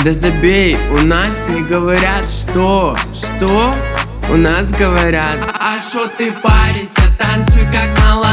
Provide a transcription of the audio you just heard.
Да забей, у нас не говорят что? Что? У нас говорят: а шо ты паришься, танцуй как малая.